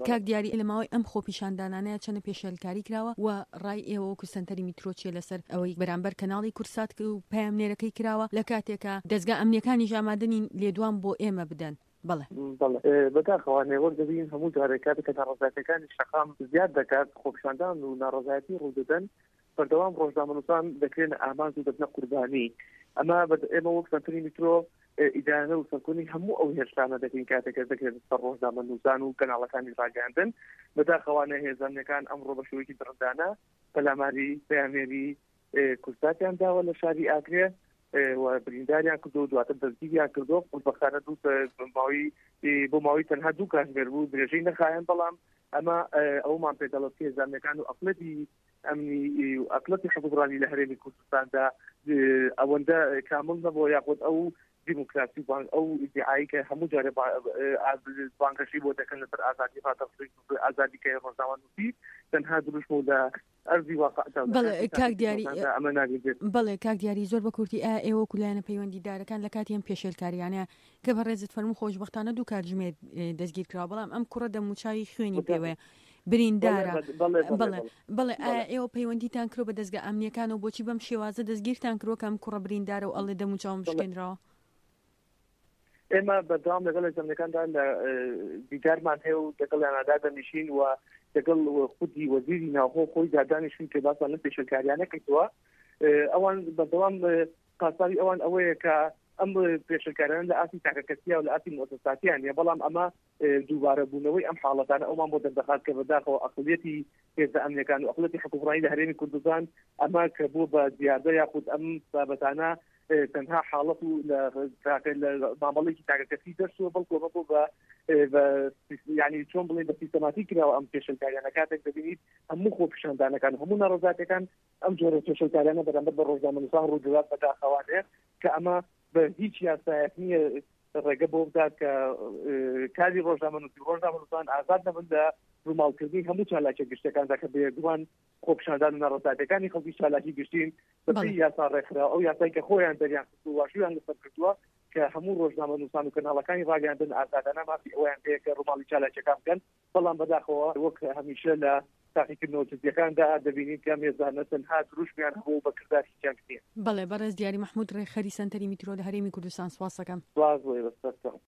کاک دیاری لە ماوەی ئەم خۆپیشاندانانەیە چەنە پێشێلکاری کراوە و ڕای ئێوە وەکو سەنتەری میترۆ چیە لەسەر ئەوەی بەرامبەر کەناڵی کورسات و پامنێرەکەی کراوە لە کاتێکە دەستگا ئەمنیەکانی ژامادنی لێدوان بۆ ئێمە بدەن؟ بەڵێ بەداخەوانێ وەردەبین هەموو جارێکات کە ناڕزایەتەکانی شەقام زیاد دەکات خۆپیشاندان و ناڕزایەتی ڕوودەدەن بەردەوام ڕۆژنامەنووسان دەکرێن ئامانج و دەبنە قوربانی ئەمە ئێمە وەک سەنتەری میترۆ ئیدارە و سەرکۆنی هەموو ئەو هێرشانە دەکەین کاتێکە دەکرێت سەر ڕۆژنامەنووسان و کەناڵەکانی ڕاگەاندن بەداخەوانە هێزانەکان ئەمڕۆ بە شێوەیەکی دڕندانە پەلاماری پەیامێری کورساتیان داوە لە شاری ئاگرێ و برینداریان کردو و دواتر دەستگیریان کردو قوربەخانە بۆ ماوەی تەنها 2 کاتژمێر بوو درێژەی نەخایەن بەڵام ئەمە ئەومان پێدەڵێت هێزانەکان و ئەقلەتی ئەمنی و ئەقلەتی حکومڕانی لە هەرێمی کوردستاندا ئەوەندە کامل نەبووە یاخود ئەو دیموکراسی ئەو ئیدعایی کە هەموو جارێ بانگەشی بۆ دەکەن لەسەر ئازادی ڕادەفڕین ئازادیکەی ڕۆژنامەنووسی تەنها دروست بوو لە ئەرزی واقعدا. بەڵێ کاک دیاری زۆر بە کورتی ئێوە کولایەنە پەیوەندیدارەکان لە کاتی ئەم پێشێلکاریانە کە بەڕێزت فەرموو خۆشبەختانە 2 کاتژمێر دەستگیر کراوە بەڵام ئەم کوڕە دەموچاوی خوێنی پێوەیە بریندارە بەڵێ ئێوە پەیوەندیتان کرۆ بە دەستگا ئەمنیەکان و بۆچی بەم شێوازە دەستگیرتان کرۆ کەم کوڕە بریندارە و ئەڵێ دەموچاوم بشکێنراوە؟ ئێمە بەداوام لەگەڵ هێزانەکاندا لە دیدارمان هەیە و لەگەڵیاندا دەنیشین و لەگەڵ خودی وەزیری ناوخۆ خۆی دادانیشین کە باسان لە پێشەلکاریانە کردووە ئەوان بەدەوام قاساری ئەوان ئەوەیە کە ئەم پێشەلکاریان لە ئاسی تاقەکەسیە و لە ئاسی مؤسساتیانە بەڵام ئەمە دووبارە بوونەوەی ئەم حاڵەتانە ئەومان بۆ دەردەخات کە بەداخەوە ئەقڵیەتی هێزە ئەمنیەکان و ئەقڵەتی حکومڕانی لە هەرێمی کوردستان ئەمە کە بوو بە زیادە یاخود ئەم بابەتانە تەنها حاڵەت و لە مامەڵێکی تاقەکەسی دەرچووە بەڵکو بۆ بە یعنی چۆن بڵێن بە سیستەماتیک کراوە ئەم پێشەلکاریانە کاتێک دەبینیت هەموو خۆپیشاندانەکان هەموو ناڕزایەتەکان ئەم جۆرە پێشەلکاریانە بەرامبەر بە ڕۆژنامەنووسان ڕوودەدات بەداخەوانەیە کە ئەمە بە هیچ یاسایەک نییە ڕێگە بۆ بدات کە کاری ڕۆژنامەنووسان ئازاد نەبن لە ڕووماڵکردنی هەموو چالاکی گشتەکاندا کە بێگومان خۆپیشاندان و ناڕزایەتەکانی خەڵکی چالاکی گشتین بەپێی یاسا ڕێکخرا ئەو یاسایی کە خۆیان دەریان کردو واشویان لەسەر کردووە کە هەموو ڕۆژنامەنووسان و کەناڵەکانی ڕاگەاندن ئازادانە مافی ئەویان پێیە کە ڕووماڵی چالاکیەکان بکەن بەڵام بەداخەوە وەک هەمیشە لە تاقیکردنەوە جزئیەکاندا دەبینین کە مێزانە تەنها دروشمیان هەبوو بە کرداری هیچیان کردین. بەڵێ بەڕێز دیاری محمود ڕێخەری سەنتەری میترۆ لە هەرێمی کوردستان سواس دەکەم. سواس بۆی بەستە.